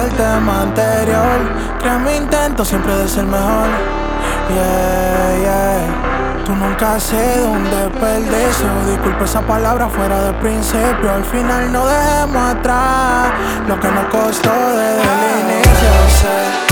el tema anterior. Créeme, intento siempre de ser mejor. Yeah, yeah. Tú nunca sé dónde desperdicio. Disculpa esa palabra fuera de principio. Al final no dejemos atrás lo que nos costó desde el inicio. Sé